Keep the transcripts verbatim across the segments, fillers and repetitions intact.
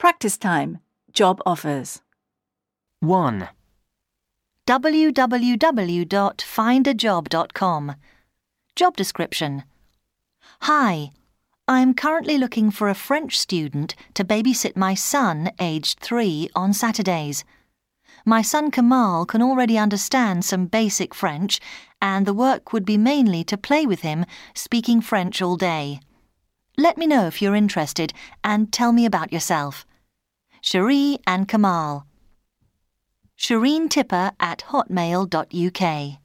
Practice time. Job offers. one. w w w dot find a job dot com. Job description. Hi, I'm currently looking for a French student to babysit my son, aged three, on Saturdays. My son Kamal can already understand some basic French, and the work would be mainly to play with him, speaking French all day. Let me know if you're interested and tell me about yourself. Cherie and Kamal. Shireen Tipper at hotmail dot u k.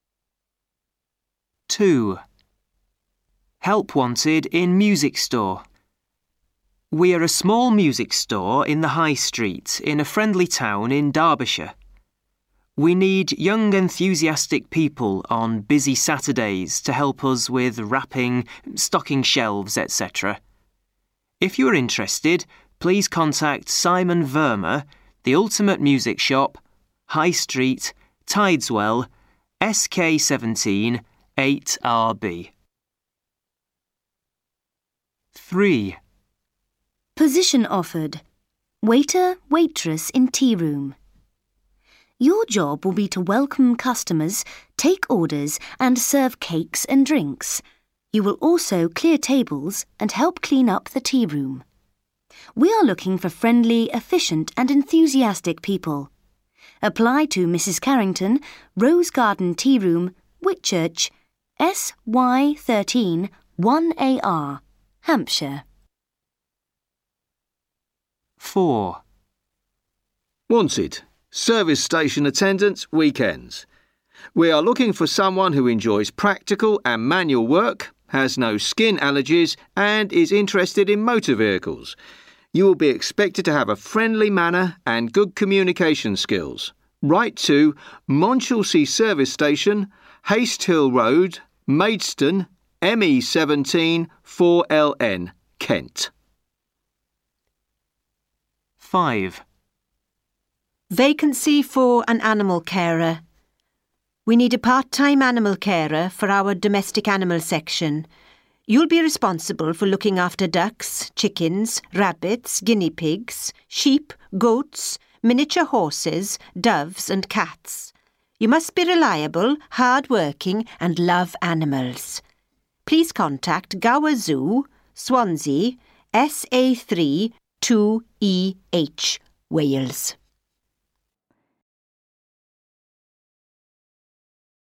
two. Help wanted in music store. We are a small music store in the High Street in a friendly town in Derbyshire. We need young enthusiastic people on busy Saturdays to help us with wrapping, stocking shelves, et cetera. If you are interested, please contact Simon Verma, The Ultimate Music Shop, High Street, Tideswell, S K seventeen eight R B. three. Position offered. Waiter, waitress in tea room. Your job will be to welcome customers, take orders and serve cakes and drinks. You will also clear tables and help clean up the tea room. We are looking for friendly, efficient and enthusiastic people. Apply to Missus Carrington, Rose Garden Tea Room, Whitchurch, S Y thirteen one A R, Hampshire. four. Wanted. Service station attendant, weekends. We are looking for someone who enjoys practical and manual work, has no skin allergies and is interested in motor vehicles. You will be expected to have a friendly manner and good communication skills. Write to Monchelsea Service Station, Hastehill Road, Maidstone, M E seventeen four L N, Kent. five. Vacancy for an animal carer. We need a part-time animal carer for our domestic animal section. You'll be responsible for looking after ducks, chickens, rabbits, guinea pigs, sheep, goats, miniature horses, doves and cats. You must be reliable, hard-working and love animals. Please contact Gower Zoo, Swansea, S A three two E H, Wales.